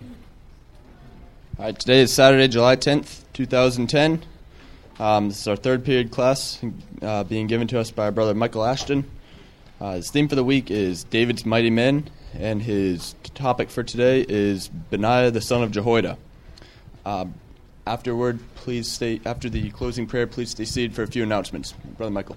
All right, today is Saturday, July 10th, 2010. This is our third period class being given to us by our brother Michael Ashton. His theme for the week is David's Mighty Men, and his topic for today is Benaiah the son of Jehoiada. After the closing prayer, please stay seated for a few announcements. Brother Michael.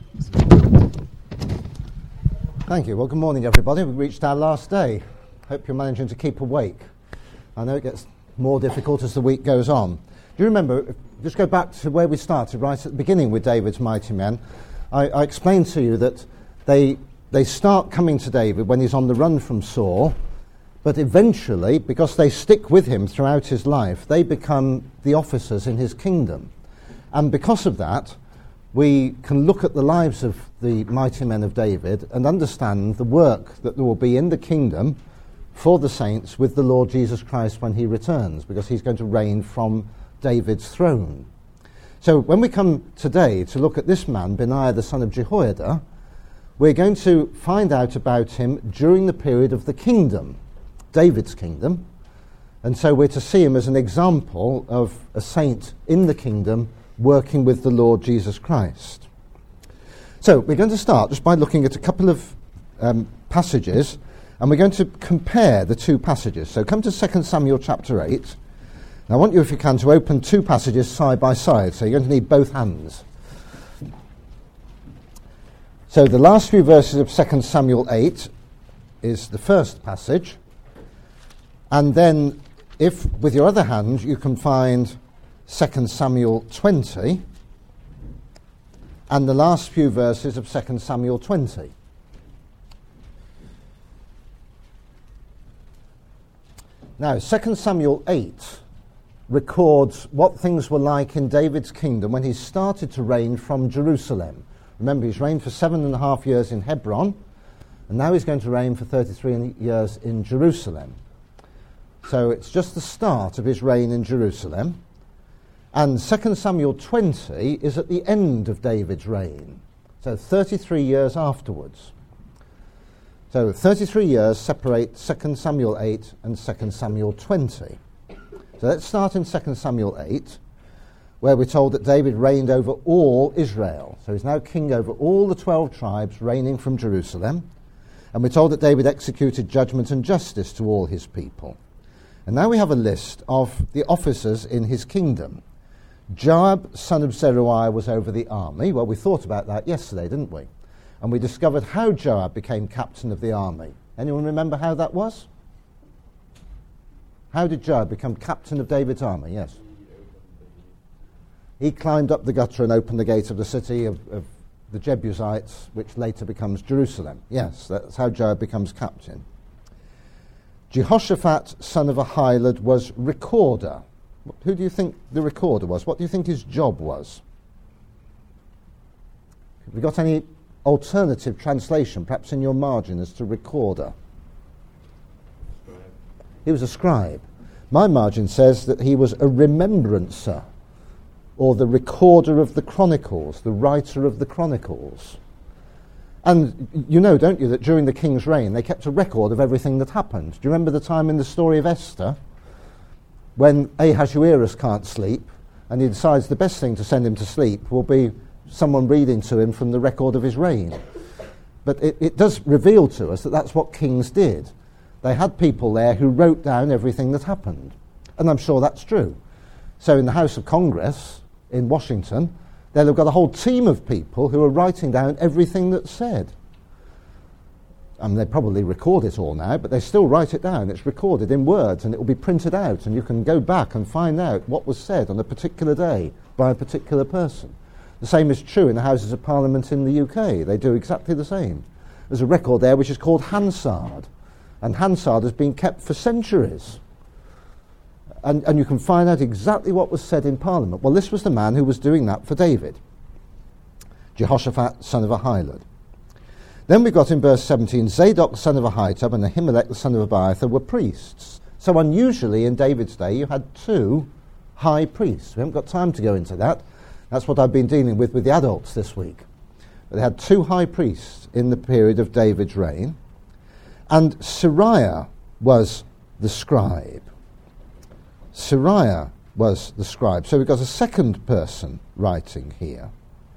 Thank you. Well, good morning, everybody. We've reached our last day. Hope you're managing to keep awake. I know it gets more difficult as the week goes on. Do you remember, just go back to where we started, right at the beginning with David's mighty men. I explained to you that they start coming to David when he's on the run from Saul, but eventually, because they stick with him throughout his life, they become the officers in his kingdom. And because of that, we can look at the lives of the mighty men of David and understand the work that there will be in the kingdom for the saints with the Lord Jesus Christ when he returns, because he's going to reign from David's throne. So when we come today to look at this man, Benaiah the son of Jehoiada, we're going to find out about him during the period of the kingdom, David's kingdom, and so we're to see him as an example of a saint in the kingdom working with the Lord Jesus Christ. So we're going to start just by looking at a couple of passages, and we're going to compare the two passages. So come to 2 Samuel chapter 8. And I want you, if you can, to open two passages side by side. So you're going to need both hands. So the last few verses of 2 Samuel 8 is the first passage. And then, if with your other hand you can find 2 Samuel 20, and the last few verses of 2 Samuel 20. Now, 2 Samuel 8 records what things were like in David's kingdom when he started to reign from Jerusalem. Remember, he's reigned for 7.5 years in Hebron, and now he's going to reign for 33 years in Jerusalem. So it's just the start of his reign in Jerusalem. And 2 Samuel 20 is at the end of David's reign, so 33 years afterwards. So 33 years separate 2 Samuel 8 and 2 Samuel 20. So let's start in 2 Samuel 8, where we're told that David reigned over all Israel. So he's now king over all the 12 tribes, reigning from Jerusalem. And we're told that David executed judgment and justice to all his people. And now we have a list of the officers in his kingdom. Joab, son of Zeruiah, was over the army. Well, we thought about that yesterday, didn't we? And we discovered how Joab became captain of the army. Anyone remember how that was? How did Joab become captain of David's army? Yes. He climbed up the gutter and opened the gate of the city of the Jebusites, which later becomes Jerusalem. Yes, that's how Joab becomes captain. Jehoshaphat, son of Ahilud, was recorder. Who do you think the recorder was? What do you think his job was? Have we got any alternative translation, perhaps in your margin, as to recorder? He was a scribe. My margin says that he was a remembrancer, or the recorder of the chronicles, the writer of the chronicles. And you know, don't you, that during the king's reign they kept a record of everything that happened. Do you remember the time in the story of Esther when Ahasuerus can't sleep and he decides the best thing to send him to sleep will be someone reading to him from the record of his reign? But it does reveal to us that that's what kings did. They had people there who wrote down everything that happened. And I'm sure that's true. So in the House of Congress in Washington, they've got a whole team of people who are writing down everything that's said. I mean, they probably record it all now, but they still write it down. It's recorded in words, and it will be printed out, and you can go back and find out what was said on a particular day by a particular person. The same is true in the Houses of Parliament in the UK. They do exactly the same. There's a record there which is called Hansard, and Hansard has been kept for centuries. And you can find out exactly what was said in Parliament. Well, this was the man who was doing that for David, Jehoshaphat, son of Ahilud. Then we've got in verse 17, Zadok, son of Ahitub, and Ahimelech, the son of Abiathar, were priests. So unusually in David's day, you had two high priests. We haven't got time to go into that. That's what I've been dealing with the adults this week. But they had two high priests in the period of David's reign. And Sariah was the scribe. Seraiah was the scribe. So we've got a second person writing here.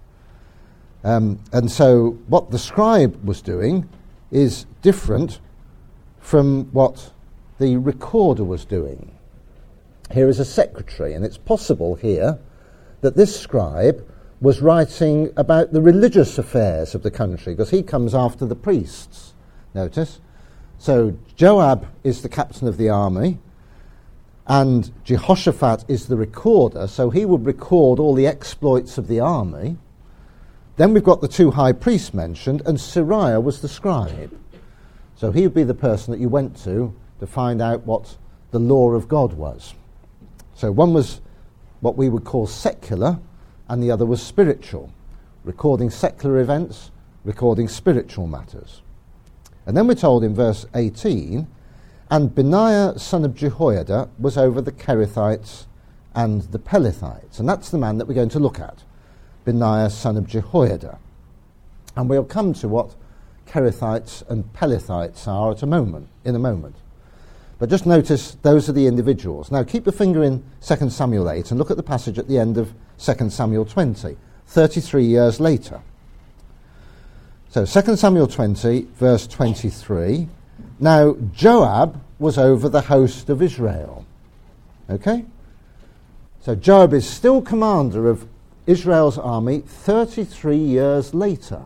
And so what the scribe was doing is different from what the recorder was doing. Here is a secretary, and it's possible here that this scribe was writing about the religious affairs of the country, because he comes after the priests, notice. So Joab is the captain of the army, and Jehoshaphat is the recorder, so he would record all the exploits of the army. Then we've got the two high priests mentioned, and Seraiah was the scribe. So he would be the person that you went to find out what the law of God was. So one was what we would call secular, and the other was spiritual, recording secular events, recording spiritual matters. And then we're told in verse 18, and Benaiah son of Jehoiada was over the Kerethites and the Pelethites. And that's the man that we're going to look at, Benaiah son of Jehoiada. And we'll come to what Kerethites and Pelethites are in a moment. But just notice those are the individuals. Now keep the finger in 2 Samuel 8 and look at the passage at the end of 2 Samuel 20, 33 years later. So 2 Samuel 20, verse 23. Now Joab was over the host of Israel. Okay? So Joab is still commander of Israel's army 33 years later.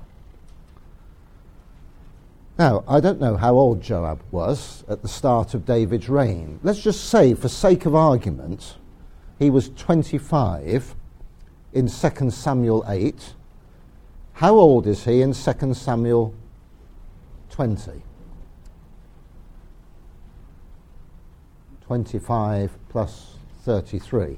Now, I don't know how old Joab was at the start of David's reign. Let's just say, for sake of argument, he was 25 in 2 Samuel 8. How old is he in 2 Samuel 20? 25 plus 33.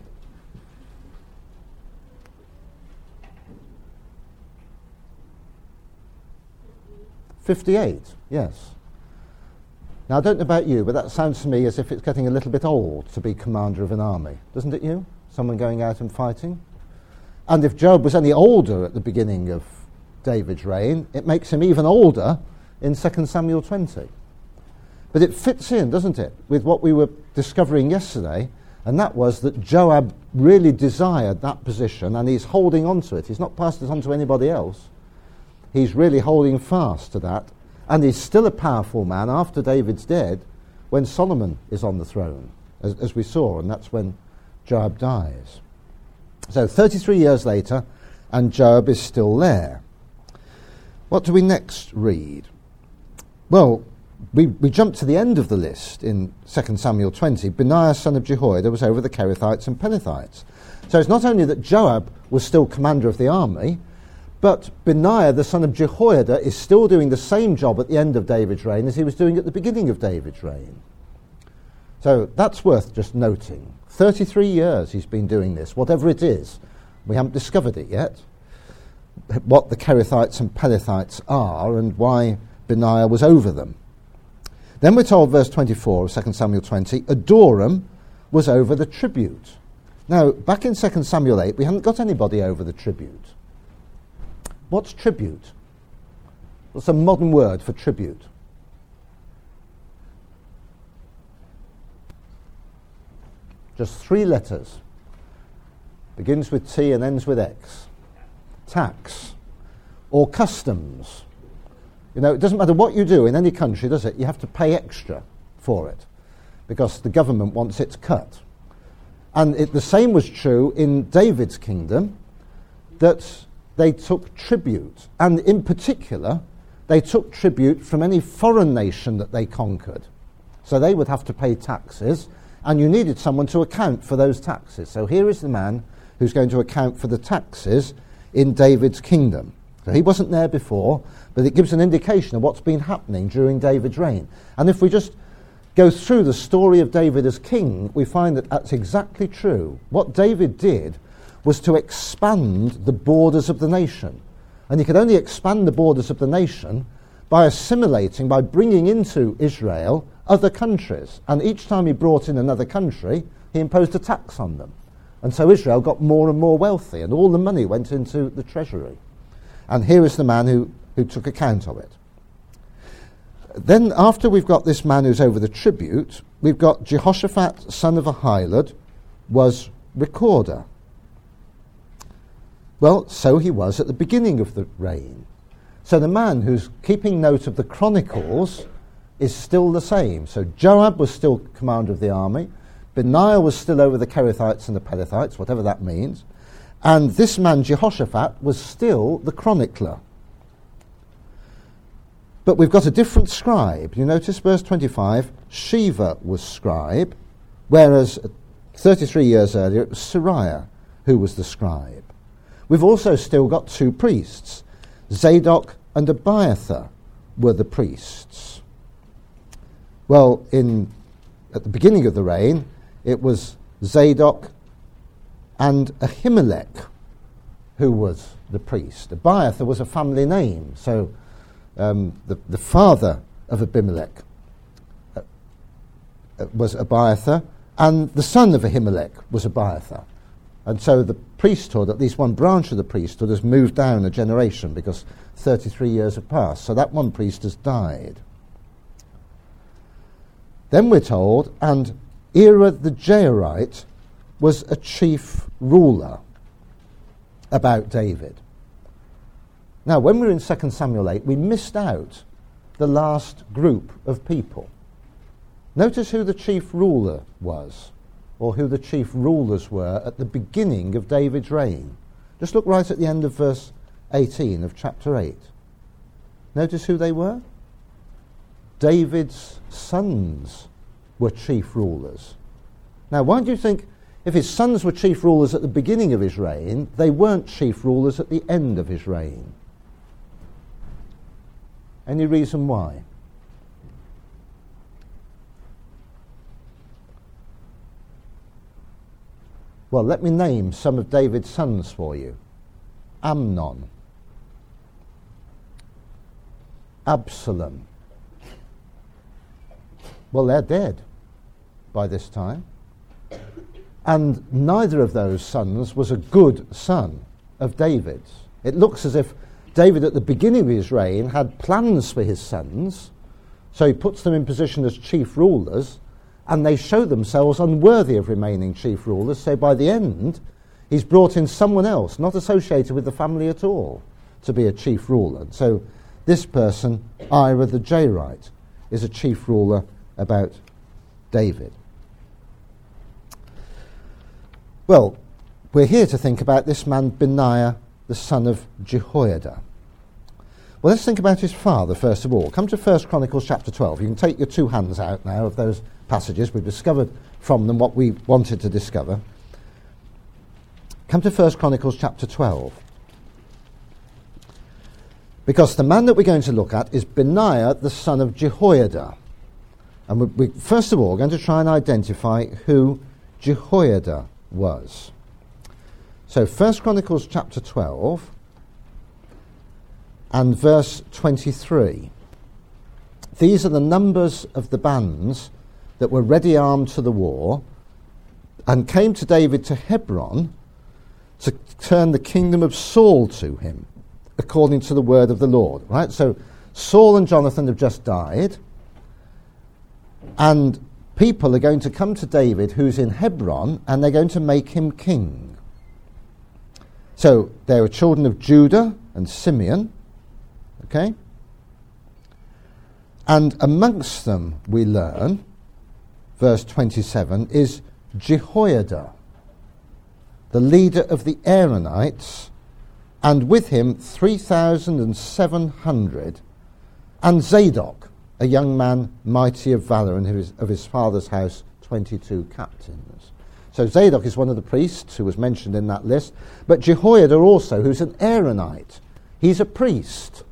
"58, yes. Now, I don't know about you, but that sounds to me as if it's getting a little bit old to be commander of an army. Doesn't it you? Someone going out and fighting? And if Joab was any older at the beginning of David's reign, it makes him even older in 2 Samuel 20. But it fits in, doesn't it, with what we were discovering yesterday, and that was that Joab really desired that position, and he's holding on to it. He's not passed it on to anybody else. He's really holding fast to that, and he's still a powerful man after David's dead when Solomon is on the throne, as we saw, and that's when Joab dies. So 33 years later, and Joab is still there. What do we next read? Well, we jump to the end of the list in 2 Samuel 20. Benaiah son of Jehoiada was over the Kerethites and Pelethites. So it's not only that Joab was still commander of the army, but Benaiah, the son of Jehoiada, is still doing the same job at the end of David's reign as he was doing at the beginning of David's reign. So that's worth just noting. 33 years he's been doing this, whatever it is. We haven't discovered it yet, what the Kerethites and Pelethites are and why Benaiah was over them. Then we're told, verse 24 of 2 Samuel 20, Adoram was over the tribute. Now, back in 2 Samuel 8, we haven't got anybody over the tribute. What's tribute? What's a modern word for tribute? Just 3 letters. Begins with T and ends with X. Tax. Or customs. You know, it doesn't matter what you do in any country, does it? You have to pay extra for it because the government wants its cut. And the same was true in David's kingdom, that they took tribute. And in particular, they took tribute from any foreign nation that they conquered. So they would have to pay taxes, and you needed someone to account for those taxes. So here is the man who's going to account for the taxes in David's kingdom. So he wasn't there before, but it gives an indication of what's been happening during David's reign. And if we just go through the story of David as king, we find that that's exactly true. What David did was to expand the borders of the nation. And he could only expand the borders of the nation by assimilating, by bringing into Israel other countries. And each time he brought in another country, he imposed a tax on them. And so Israel got more and more wealthy, and all the money went into the treasury. And here is the man who took account of it. Then after we've got this man who's over the tribute, we've got Jehoshaphat, son of Ahilud, was recorder. Well, so he was at the beginning of the reign. So the man who's keeping note of the chronicles is still the same. So Joab was still commander of the army. Benaiah was still over the Kerethites and the Pelethites, whatever that means. And this man, Jehoshaphat, was still the chronicler. But we've got a different scribe. You notice verse 25, Sheva was scribe, whereas 33 years earlier it was Sariah who was the scribe. We've also still got two priests. Zadok and Abiathar were the priests. Well, at the beginning of the reign, it was Zadok and Ahimelech who was the priest. Abiathar was a family name, so the father of Abimelech was Abiathar, and the son of Ahimelech was Abiathar. And so the priesthood, at least one branch of the priesthood, has moved down a generation because 33 years have passed. So that one priest has died. Then we're told, and Ira the Jairite was a chief ruler about David. Now, when we were in 2 Samuel 8, we missed out the last group of people. Notice who the chief ruler was, or who the chief rulers were at the beginning of David's reign. Just look right at the end of verse 18 of chapter 8. Notice who they were? David's sons were chief rulers. Now, why do you think if his sons were chief rulers at the beginning of his reign, they weren't chief rulers at the end of his reign? Any reason why? Well, let me name some of David's sons for you. Amnon, Absalom. Well, they're dead by this time. And neither of those sons was a good son of David's. It looks as if David at the beginning of his reign had plans for his sons, so he puts them in position as chief rulers, and they show themselves unworthy of remaining chief rulers, so by the end he's brought in someone else, not associated with the family at all, to be a chief ruler. So this person, Ira the Jairite, is a chief ruler about David. Well, we're here to think about this man Benaiah, the son of Jehoiada. Well, let's think about his father first of all. Come to 1 Chronicles chapter 12. You can take your two hands out now of those passages. We've discovered from them what we wanted to discover. Come to 1 Chronicles chapter 12. Because the man that we're going to look at is Benaiah, the son of Jehoiada. And we first of all, going to try and identify who Jehoiada was. So 1 Chronicles chapter 12 and verse 23. These are the numbers of the bands that were ready armed to the war and came to David to Hebron to turn the kingdom of Saul to him, according to the word of the Lord. Right? So Saul and Jonathan have just died, and people are going to come to David, who's in Hebron, and they're going to make him king. So they were children of Judah and Simeon, okay? And amongst them, we learn, verse 27, is Jehoiada, the leader of the Aaronites, and with him 3,700, and Zadok, a young man mighty of valour, and of his father's house 22 captains. So Zadok is one of the priests who was mentioned in that list, but Jehoiada also, who's an Aaronite. He's a priest.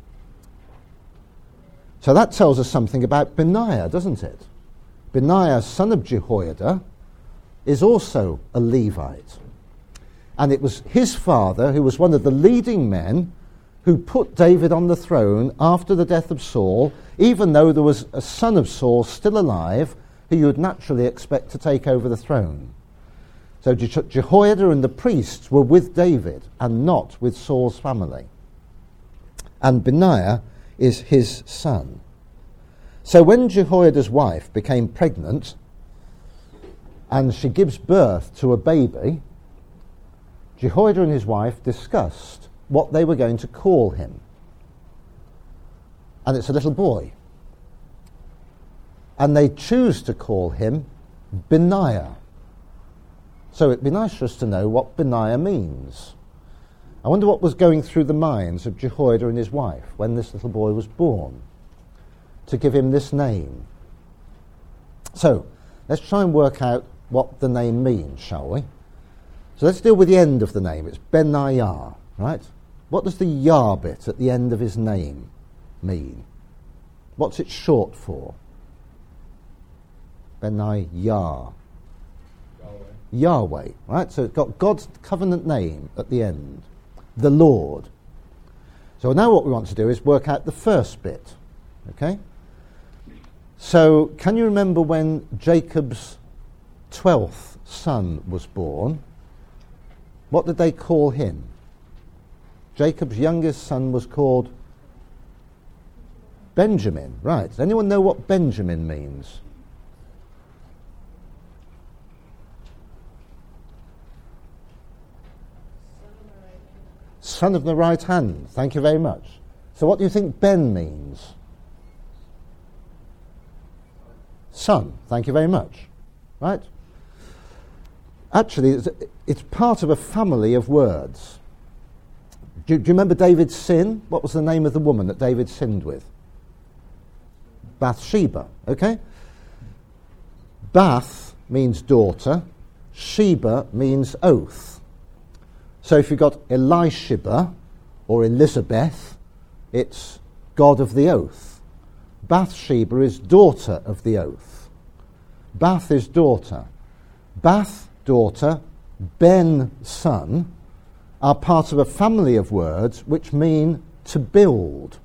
So that tells us something about Benaiah, doesn't it? Benaiah, son of Jehoiada, is also a Levite. And it was his father, who was one of the leading men, who put David on the throne after the death of Saul, even though there was a son of Saul still alive who you would naturally expect to take over the throne. So Jehoiada and the priests were with David and not with Saul's family. And Benaiah is his son. So when Jehoiada's wife became pregnant and she gives birth to a baby, Jehoiada and his wife discussed what they were going to call him. And it's a little boy. And they choose to call him Benaiah. So it'd be nice for us to know what Benaiah means. I wonder what was going through the minds of Jehoiada and his wife when this little boy was born, to give him this name. So, let's try and work out what the name means, shall we? So let's deal with the end of the name. It's Benaiah, right? What does the Yah bit at the end of his name mean? What's it short for? Benaiah. Yahweh. Yahweh, right? So it's got God's covenant name at the end. The Lord. So now what we want to do is work out the first bit. Okay? So can you remember when Jacob's 12th son was born? What did they call him? Jacob's youngest son was called Benjamin. Right. Does anyone know what Benjamin means? Son of the right hand. Thank you very much. So what do you think Ben means? Son. Thank you very much. Right? Actually, it's part of a family of words. Do you remember David's sin? What was the name of the woman that David sinned with? Bathsheba. Okay? Bath means daughter. Sheba means oath. So if you've got Elisheba or Elizabeth, it's God of the oath. Bathsheba is daughter of the oath. Bath is daughter. Bath, daughter, Ben, son, are part of a family of words which mean to build.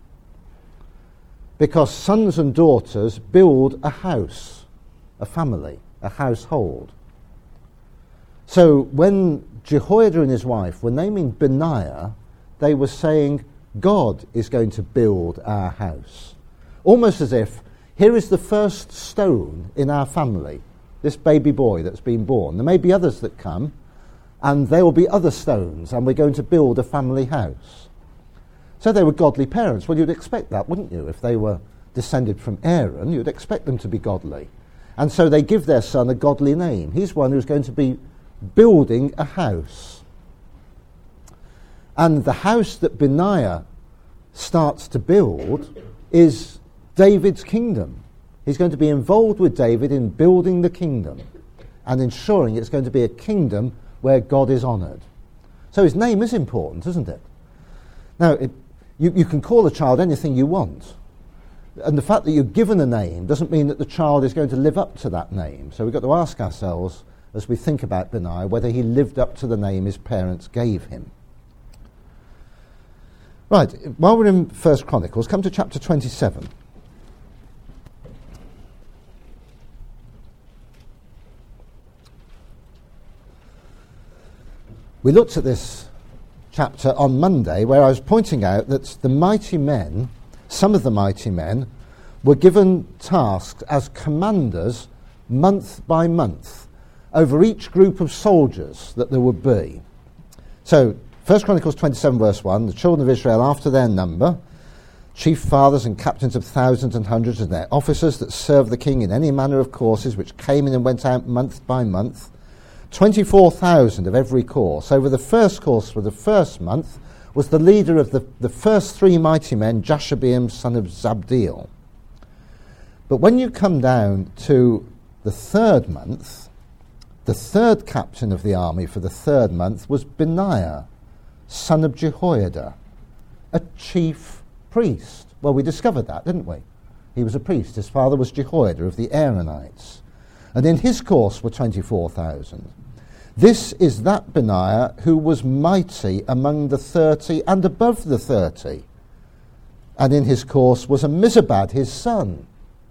Because sons and daughters build a house, a family, a household. So when Jehoiada and his wife, when they mean Benaiah, they were saying, God is going to build our house. Almost as if, here is the first stone in our family, this baby boy that's been born. There may be others that come, and there will be other stones, and we're going to build a family house. So they were godly parents. Well, you'd expect that, wouldn't you? If they were descended from Aaron, you'd expect them to be godly. And so they give their son a godly name. He's one who's going to be building a house. And the house that Benaiah starts to build is David's kingdom. He's going to be involved with David in building the kingdom and ensuring it's going to be a kingdom where God is honoured. So his name is important, isn't it? Now, you can call a child anything you want. And the fact that you're given a name doesn't mean that the child is going to live up to that name. So we've got to ask ourselves, as we think about Benaiah, whether he lived up to the name his parents gave him. Right, while we're in 1 Chronicles, come to chapter 27. We looked at this chapter on Monday, where I was pointing out that the mighty men, some of the mighty men, were given tasks as commanders month by month over each group of soldiers that there would be. So, 1 Chronicles 27 verse 1, the children of Israel after their number, chief fathers and captains of thousands and hundreds and their officers that served the king in any manner of courses which came in and went out month by month, 24,000 of every course. Over the first course for the first month was the leader of the first three mighty men, Jashobeam, son of Zabdiel. But when you come down to the third month, the third captain of the army for the third month was Benaiah, son of Jehoiada, a chief priest. Well, we discovered that, didn't we? He was a priest. His father was Jehoiada of the Aaronites. And in his course were 24,000. This is that Benaiah who was mighty among the 30 and above the 30. And in his course was Ammizabad, his son.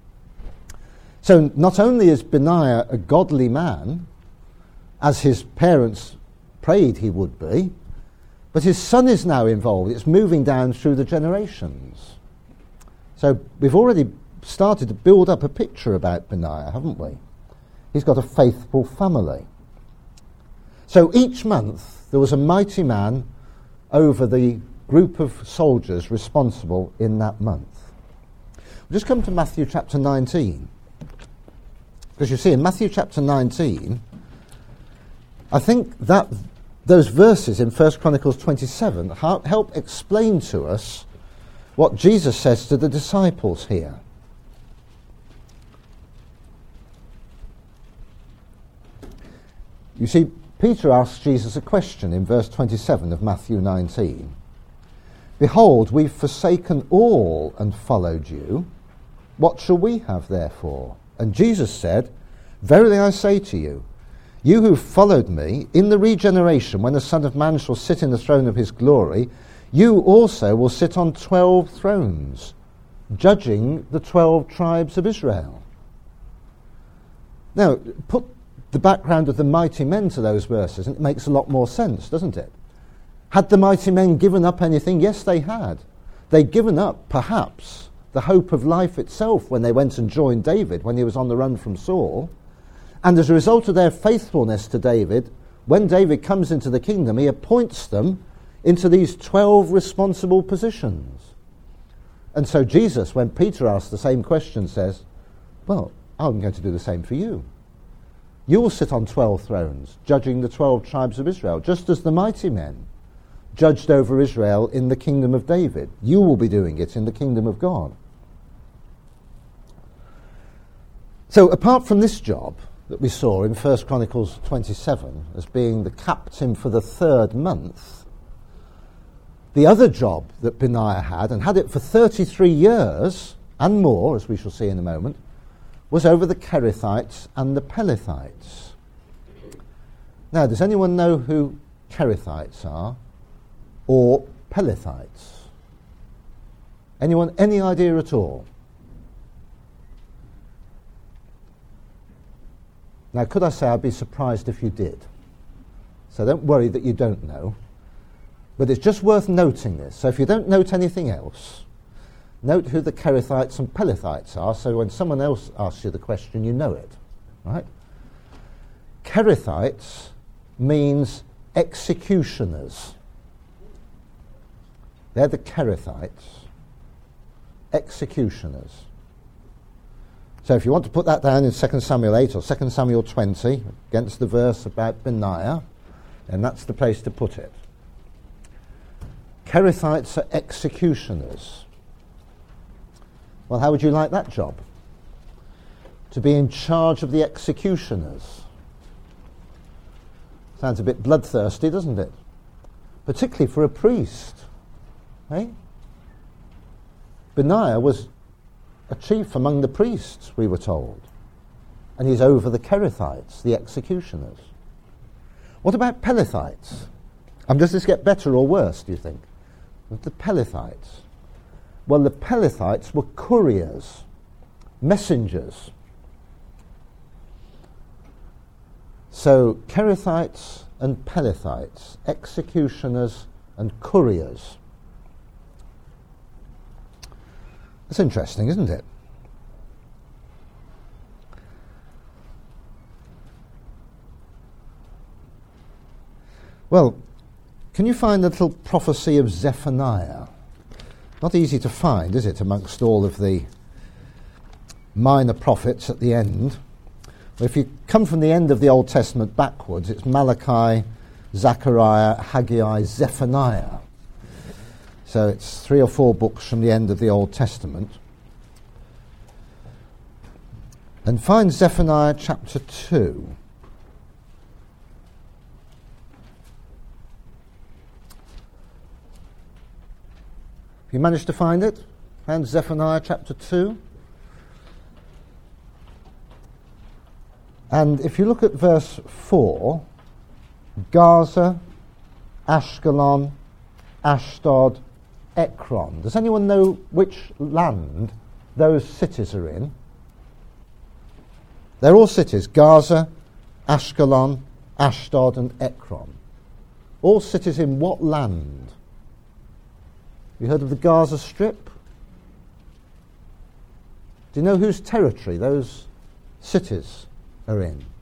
So not only is Benaiah a godly man, as his parents prayed he would be, but his son is now involved. It's moving down through the generations. So we've already started to build up a picture about Benaiah, haven't we? He's got a faithful family. So each month there was a mighty man over the group of soldiers responsible in that month. We'll just come to Matthew chapter 19. Because you see, in Matthew chapter 19, I think that those verses in 1 Chronicles 27 help explain to us what Jesus says to the disciples here. You see, Peter asks Jesus a question in verse 27 of Matthew 19. Behold, we've forsaken all and followed you. What shall we have therefore? And Jesus said, Verily I say to you, you who followed me, in the regeneration, when the Son of Man shall sit in the throne of his glory, you also will sit on 12 thrones, judging the 12 tribes of Israel. Now, put the background of the mighty men to those verses, and it makes a lot more sense, doesn't it? Had the mighty men given up anything? Yes, they had. They'd given up, perhaps, the hope of life itself when they went and joined David when he was on the run from Saul. And as a result of their faithfulness to David, when David comes into the kingdom, he appoints them into these 12 responsible positions. And so Jesus, when Peter asks the same question, says, well, I'm going to do the same for you. You will sit on 12 thrones, judging the 12 tribes of Israel, just as the mighty men judged over Israel in the kingdom of David. You will be doing it in the kingdom of God. So apart from this job that we saw in 1 Chronicles 27 as being the captain for the third month, the other job that Benaiah had, and had it for 33 years and more, as we shall see in a moment, was over the Kerethites and the Pelethites. Now, does anyone know who Kerethites are or Pelethites? Anyone, any idea at all? Now, could I say I'd be surprised if you did? So don't worry that you don't know. But it's just worth noting this. So if you don't note anything else, note who the Kerethites and Pelethites are, so when someone else asks you the question, you know it. Right? Kerethites means executioners. They're the Kerethites. Executioners. So if you want to put that down in 2 Samuel 8 or 2 Samuel 20, against the verse about Benaiah, then that's the place to put it. Kerethites are executioners. Well, how would you like that job? To be in charge of the executioners. Sounds a bit bloodthirsty, doesn't it? Particularly for a priest. Eh? Benaiah was a chief among the priests, we were told. And he's over the Kerethites, the executioners. What about Pelethites? Does this get better or worse, do you think? The Pelethites. Well, the Pelethites were couriers, messengers. So, Kerethites and Pelethites, executioners and couriers. That's interesting, isn't it? Well, can you find the little prophecy of Zephaniah? Not easy to find, is it, amongst all of the minor prophets at the end? Well, if you come from the end of the Old Testament backwards, it's Malachi, Zechariah, Haggai, Zephaniah. So it's 3 or 4 books from the end of the Old Testament. And find Zephaniah chapter 2. Have you managed to find it? Find Zephaniah chapter 2. And if you look at verse 4, Gaza, Ashkelon, Ashdod, Ekron. Does anyone know which land those cities are in? They're all cities, Gaza, Ashkelon, Ashdod and Ekron. All cities in what land? You heard of the Gaza Strip? Do you know whose territory those cities are in?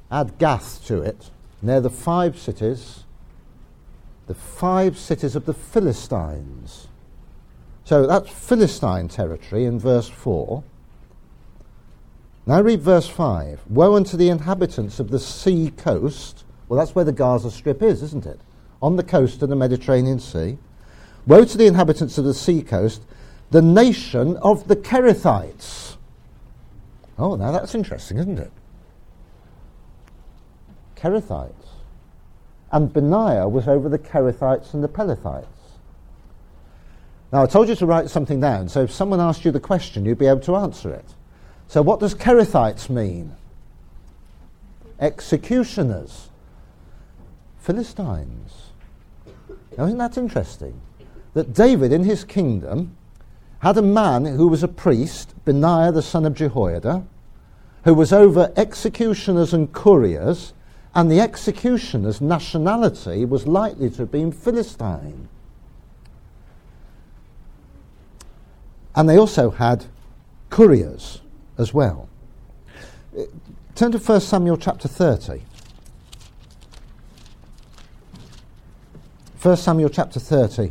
add Gath to it, and they're the 5 cities of the Philistines. So that's Philistine territory in verse 4. Now read verse 5. Woe unto the inhabitants of the sea coast. Well, that's where the Gaza Strip is, isn't it? On the coast of the Mediterranean Sea. Woe to the inhabitants of the sea coast, the nation of the Kerethites. Oh, now that's interesting, isn't it? Kerethites. And Benaiah was over the Kerethites and the Pelethites. Now, I told you to write something down, so if someone asked you the question, you'd be able to answer it. So what does Kerethites mean? Executioners. Philistines. Now, isn't that interesting? That David, in his kingdom, had a man who was a priest, Benaiah the son of Jehoiada, who was over executioners and couriers, and the executioner's nationality was likely to have been Philistine. And they also had couriers as well. Turn to 1 Samuel chapter 30. 1 Samuel chapter 30.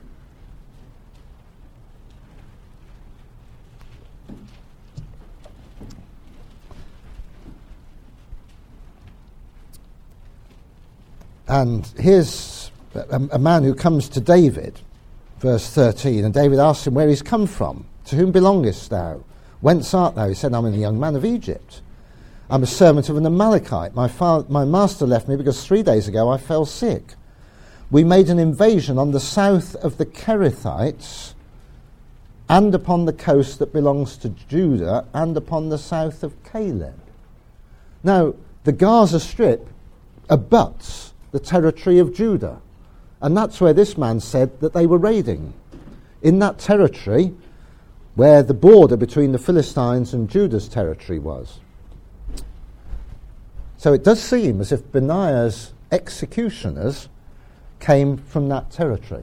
And here's a man who comes to David, verse 13, and David asks him where he's come from. To whom belongest thou? Whence art thou? He said, I'm a young man of Egypt. I'm a servant of an Amalekite. My master left me because 3 days ago I fell sick. We made an invasion on the south of the Kerethites and upon the coast that belongs to Judah and upon the south of Caleb. Now, the Gaza Strip abuts the territory of Judah. And that's where this man said that they were raiding. In that territory where the border between the Philistines and Judah's territory was. So it does seem as if Benaiah's executioners came from that territory.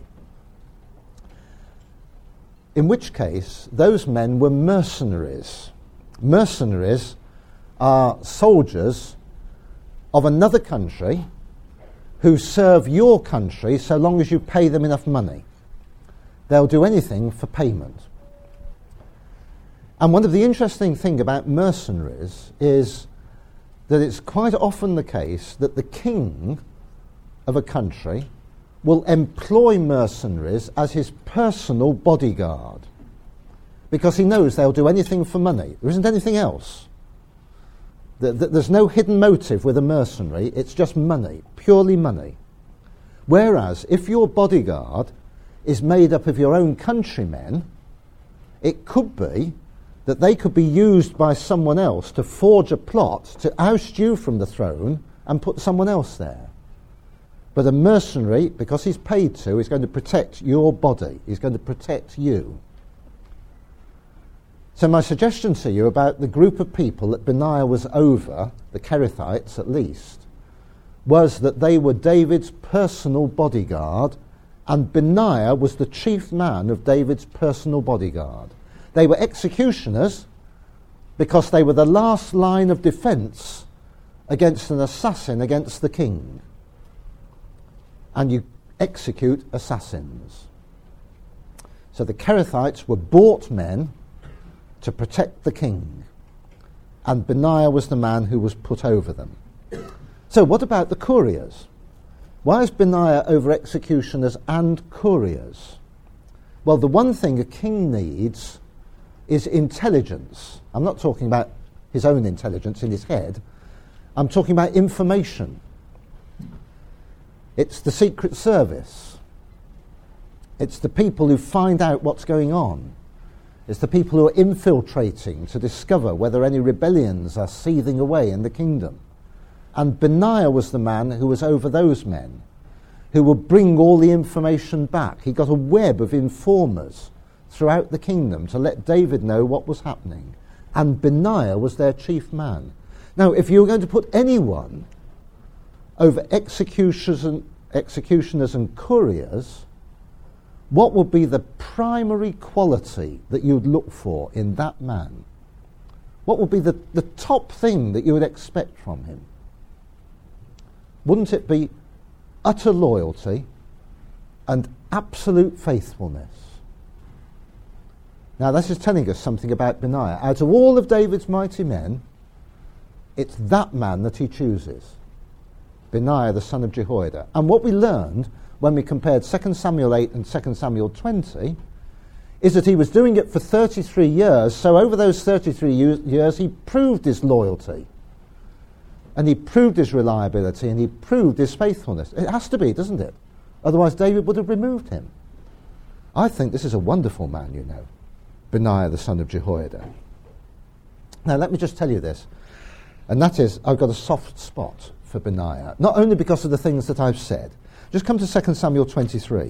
In which case, those men were mercenaries. Mercenaries are soldiers of another country who serve your country so long as you pay them enough money. They'll do anything for payment. And one of the interesting things about mercenaries is that it's quite often the case that the king of a country will employ mercenaries as his personal bodyguard because he knows they'll do anything for money. There isn't anything else. There's no hidden motive with a mercenary. It's just money, purely money. Whereas if your bodyguard is made up of your own countrymen, it could be that they could be used by someone else to forge a plot to oust you from the throne and put someone else there. But a mercenary, because he's paid to, is going to protect your body. He's going to protect you. So my suggestion to you about the group of people that Benaiah was over, the Kerethites at least, was that they were David's personal bodyguard, and Benaiah was the chief man of David's personal bodyguard. They were executioners because they were the last line of defense against an assassin against the king. And you execute assassins. So the Kerethites were bought men to protect the king, and Benaiah was the man who was put over them. So what about the couriers? Why is Benaiah over executioners and couriers? Well, the one thing a king needs is intelligence. I'm not talking about his own intelligence in his head. I'm talking about information. It's the Secret Service. It's the people who find out what's going on. It's the people who are infiltrating to discover whether any rebellions are seething away in the kingdom. And Benaiah was the man who was over those men, who would bring all the information back. He got a web of informers throughout the kingdom to let David know what was happening. And Benaiah was their chief man. Now, if you were going to put anyone over executioners and couriers, what would be the primary quality that you'd look for in that man? What would be the top thing that you would expect from him? wouldn't it be utter loyalty and absolute faithfulness? Now, this is telling us something about Benaiah. Out of all of David's mighty men, it's that man that he chooses, Benaiah the son of Jehoiada. And what we learned when we compared 2 Samuel 8 and 2 Samuel 20 is that he was doing it for 33 years, so over those 33 years he proved his loyalty, and he proved his reliability, and he proved his faithfulness. It has to be, doesn't it? Otherwise David would have removed him. I think this is a wonderful man, you know, Benaiah the son of Jehoiada. Now let me just tell you this, and that is, I've got a soft spot for Benaiah, not only because of the things that I've said. Just come to 2 Samuel 23.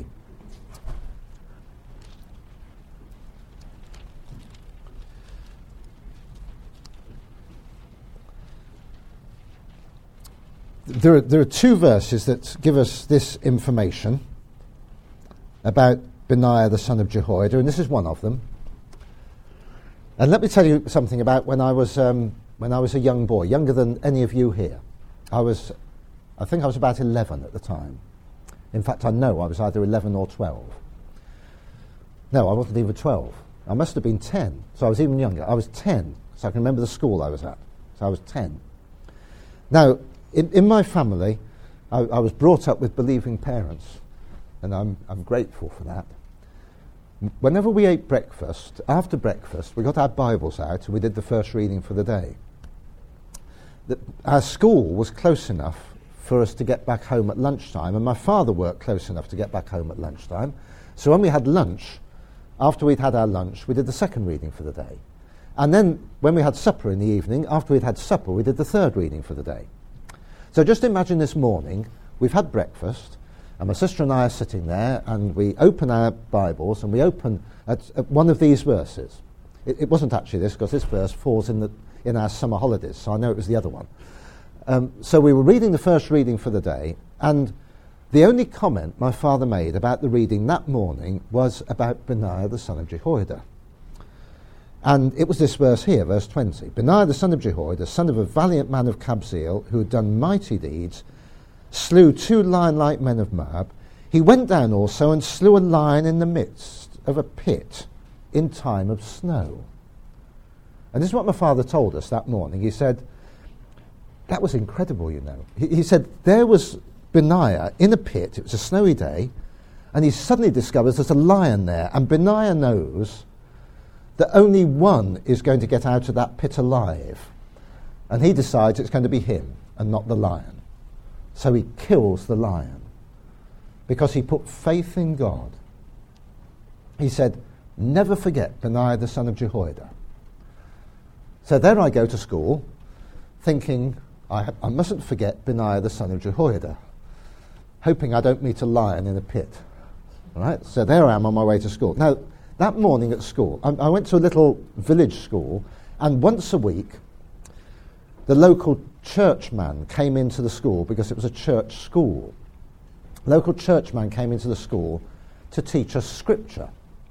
There are two verses that give us this information about Benaiah the son of Jehoiada, and this is one of them. And let me tell you something about when I was a young boy, younger than any of you here. I think I was about 11 at the time. In fact, I know I was either 11 or 12. No, I wasn't even 12. I must have been 10, so I was even younger. I was 10, so I can remember the school I was at. So I was 10. Now, in my family, I was brought up with believing parents, and I'm grateful for that. Whenever we ate breakfast, after breakfast, we got our Bibles out and we did the first reading for the day. Our school was close enough for us to get back home at lunchtime, and my father worked close enough to get back home at lunchtime. So when we had lunch, after we'd had our lunch, we did the second reading for the day. And then when we had supper in the evening, after we'd had supper, we did the third reading for the day. So just imagine this morning, we've had breakfast, and my sister and I are sitting there, and we open our Bibles, and we open at one of these verses. It wasn't actually this, because this verse falls in our summer holidays, so I know it was the other one. So we were reading the first reading for the day, and the only comment my father made about the reading that morning was about Benaiah the son of Jehoiada. And it was this verse here, verse 20. Benaiah the son of Jehoiada, son of a valiant man of Kabzeel, who had done mighty deeds, slew 2 lion-like men of Moab. He went down also and slew a lion in the midst of a pit in time of snow. And this is what my father told us that morning. He said, that was incredible, you know. He said, there was Benaiah in a pit, it was a snowy day, and he suddenly discovers there's a lion there, and Benaiah knows that only one is going to get out of that pit alive. And he decides it's going to be him and not the lion. So he kills the lion because he put faith in God. He said, never forget Benaiah the son of Jehoiada. So there I go to school thinking I mustn't forget Benaiah the son of Jehoiada, hoping I don't meet a lion in a pit. All right? So there I am on my way to school. Now, that morning at school, I went to a little village school, and once a week, the local churchman came into the school because it was a church school. Local churchman came into the school to teach us scripture.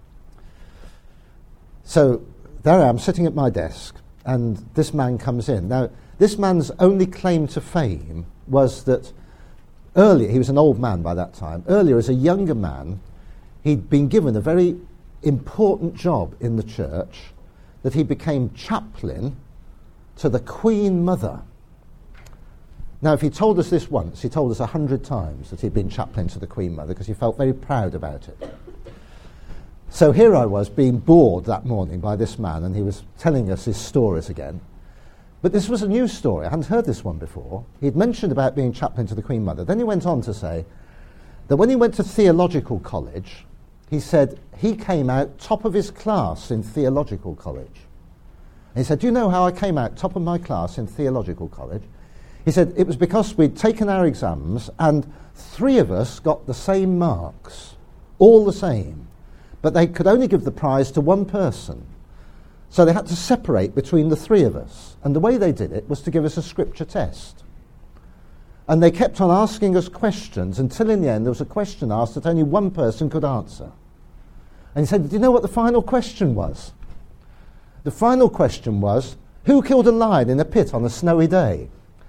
So there I am, sitting at my desk, and this man comes in. Now, this man's only claim to fame was that earlier, he was an old man by that time, earlier as a younger man, he'd been given a very important job in the church, that he became chaplain to the Queen Mother. Now, if he told us this once, he told us 100 times that he'd been chaplain to the Queen Mother because he felt very proud about it. So here I was being bored that morning by this man, and he was telling us his stories again. But this was a new story. I hadn't heard this one before. He'd mentioned about being chaplain to the Queen Mother. Then he went on to say that when he went to theological college, he said he came out top of his class in theological college. And he said, do you know how I came out top of my class in theological college? He said it was because we'd taken our exams and 3 of us got the same marks, all the same, but they could only give the prize to one person. So they had to separate between the 3 of us. And the way they did it was to give us a scripture test. And they kept on asking us questions until in the end there was a question asked that only one person could answer. And he said, do you know what the final question was? The final question was, who killed a lion in a pit on a snowy day?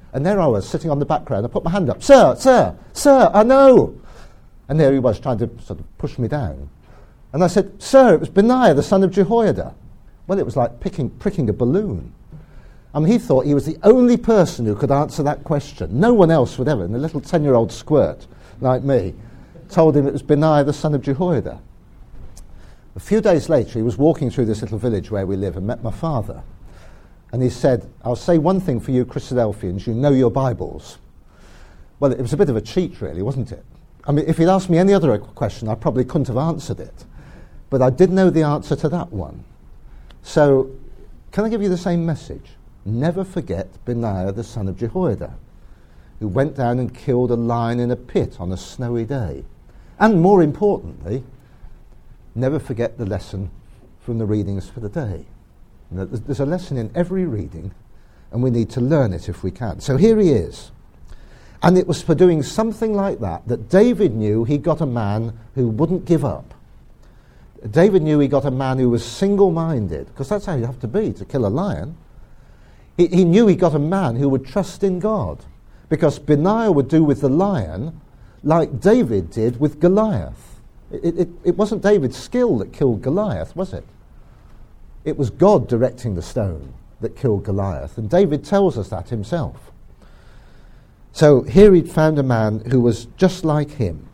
And there I was, sitting on the background. I put my hand up. Sir, I know. And there he was, trying to sort of push me down. And I said, sir, it was Benaiah, the son of Jehoiada. Well, it was like pricking a balloon. I mean, he thought he was the only person who could answer that question. No one else would ever. And a little 10-year-old squirt like me told him it was Benaiah, the son of Jehoiada. A few days later, he was walking through this little village where we live and met my father. And he said, I'll say one thing for you Christadelphians, you know your Bibles. Well, it was a bit of a cheat, really, wasn't it? I mean, if he'd asked me any other question, I probably couldn't have answered it. But I did know the answer to that one. So, can I give you the same message? Never forget Benaiah, the son of Jehoiada, who went down and killed a lion in a pit on a snowy day. And more importantly, never forget the lesson from the readings for the day. You know, there's a lesson in every reading, and we need to learn it if we can. So here he is. And it was for doing something like that David knew he got a man who wouldn't give up. David knew he got a man who was single-minded, because that's how you have to be to kill a lion. He knew he got a man who would trust in God, because Benaiah would do with the lion like David did with Goliath. It wasn't David's skill that killed Goliath, was it? It was God directing the stone that killed Goliath, and David tells us that himself. So here he'd found a man who was just like him,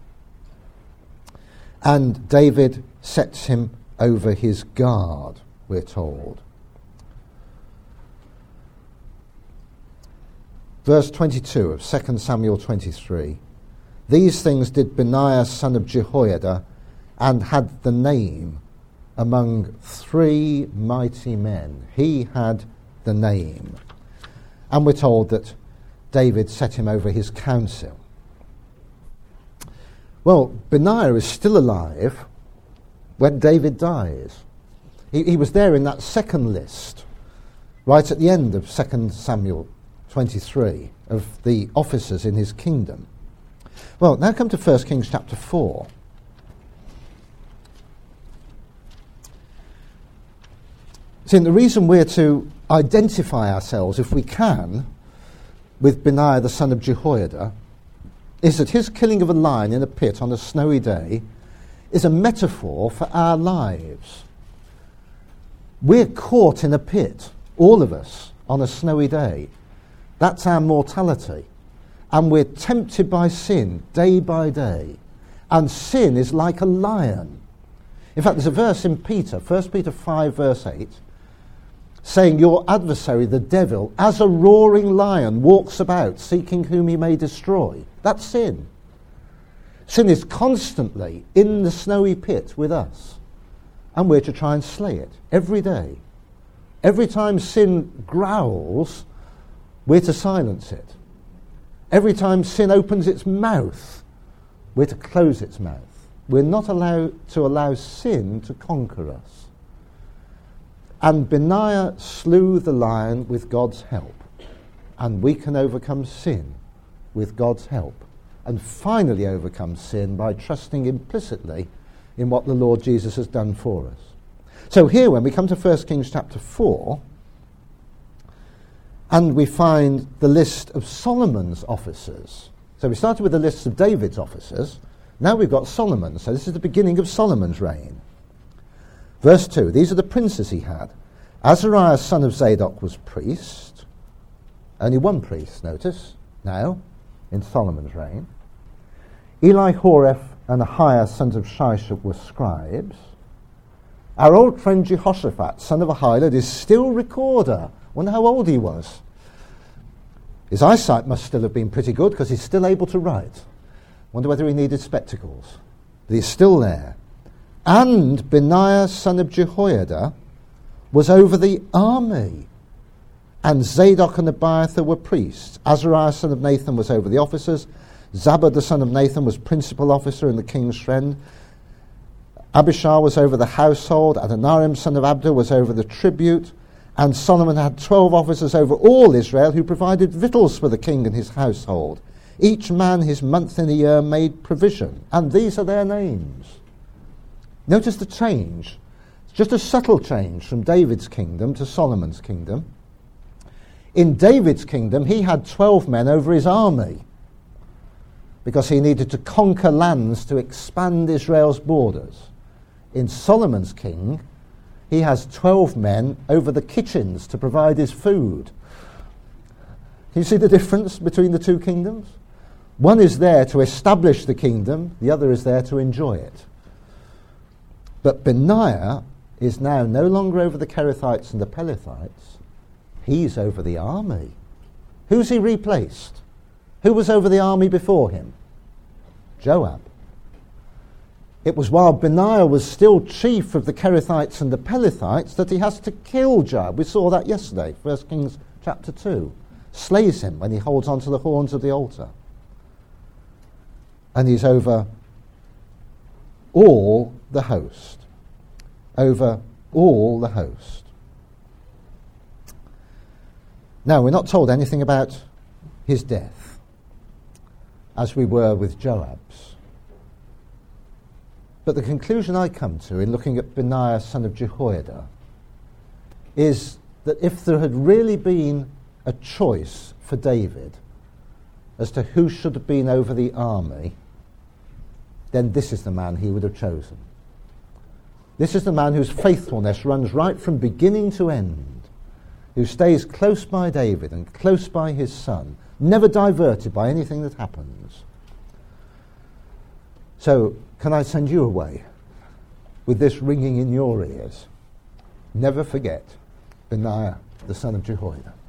and David sets him over his guard, we're told. Verse 22 of 2 Samuel 23. These things did Benaiah son of Jehoiada, and had the name among 3 mighty men. He had the name. And we're told that David set him over his council. Well, Benaiah is still alive when David dies. He was there in that second list, right at the end of 2 Samuel 23, of the officers in his kingdom. Well, now come to 1 Kings chapter 4. See, the reason we're to identify ourselves, if we can, with Benaiah the son of Jehoiada, is that his killing of a lion in a pit on a snowy day is a metaphor for our lives. We're caught in a pit, all of us, on a snowy day. That's our mortality. And we're tempted by sin day by day. And sin is like a lion. In fact, there's a verse in Peter, 1 Peter 5, verse 8, saying, your adversary, the devil, as a roaring lion, walks about, seeking whom he may destroy. That's sin. Sin is constantly in the snowy pit with us. And we're to try and slay it every day. Every time sin growls, we're to silence it. Every time sin opens its mouth, we're to close its mouth. We're not allowed to allow sin to conquer us. And Benaiah slew the lion with God's help. And we can overcome sin with God's help. And finally overcome sin by trusting implicitly in what the Lord Jesus has done for us. So here, when we come to 1 Kings chapter 4, and we find the list of Solomon's officers. So we started with the list of David's officers. Now we've got Solomon. So this is the beginning of Solomon's reign. Verse 2, these are the princes he had. Azariah, son of Zadok, was priest. Only one priest, notice, now, in Solomon's reign. Eli-Horeph and Ahiah, sons of Shishak, were scribes. Our old friend Jehoshaphat, son of Ahilud, is still recorder. Wonder how old he was. His eyesight must still have been pretty good because he's still able to write. Wonder whether he needed spectacles. But he's still there. And Benaiah, son of Jehoiada, was over the army. And Zadok and Abiathar were priests. Azariah, son of Nathan, was over the officers. Zabad, the son of Nathan, was principal officer in the king's friend. Abishar was over the household. Adoniram, son of Abda, was over the tribute. And Solomon had 12 officers over all Israel who provided victuals for the king and his household. Each man his month in a year made provision. And these are their names. Notice the change. It's just a subtle change from David's kingdom to Solomon's kingdom. In David's kingdom, he had 12 men over his army because he needed to conquer lands to expand Israel's borders. In Solomon's king, he has 12 men over the kitchens to provide his food. Can you see the difference between the two kingdoms? One is there to establish the kingdom, the other is there to enjoy it. But Benaiah is now no longer over the Kerethites and the Pelethites, he's over the army. Who's he replaced? Who was over the army before him? Joab. It was while Benaiah was still chief of the Kerethites and the Pelethites that he has to kill Joab. We saw that yesterday, 1 Kings chapter 2. Slays him when he holds onto the horns of the altar. And he's over all the host. Over all the host. Now, we're not told anything about his death, as we were with Joab's. But the conclusion I come to in looking at Benaiah, son of Jehoiada, is that if there had really been a choice for David as to who should have been over the army, then this is the man he would have chosen. This is the man whose faithfulness runs right from beginning to end, who stays close by David and close by his son, never diverted by anything that happens. So, can I send you away with this ringing in your ears? Never forget Benaiah, the son of Jehoiada.